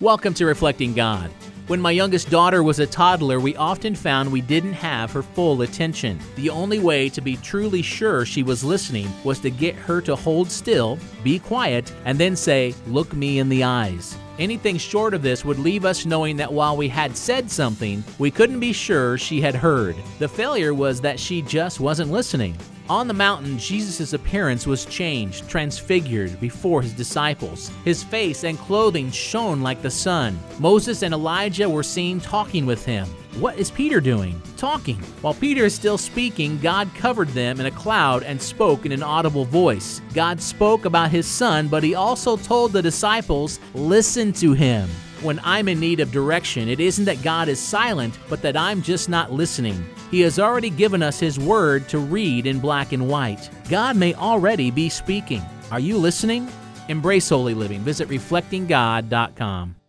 Welcome to Reflecting God. When my youngest daughter was a toddler, we often found we didn't have her full attention. The only way to be truly sure she was listening was to get her to hold still, be quiet, and then say, "Look me in the eyes." Anything short of this would leave us knowing that while we had said something, we couldn't be sure she had heard. The failure was that she just wasn't listening. On the mountain, Jesus' appearance was changed, transfigured before his disciples. His face and clothing shone like the sun. Moses and Elijah were seen talking with him. What is Peter doing? Talking. While Peter is still speaking, God covered them in a cloud and spoke in an audible voice. God spoke about his son, but he also told the disciples, "Listen to him." When I'm in need of direction, it isn't that God is silent, but that I'm just not listening. He has already given us his word to read in black and white. God may already be speaking. Are you listening? Embrace holy living. Visit reflectinggod.com.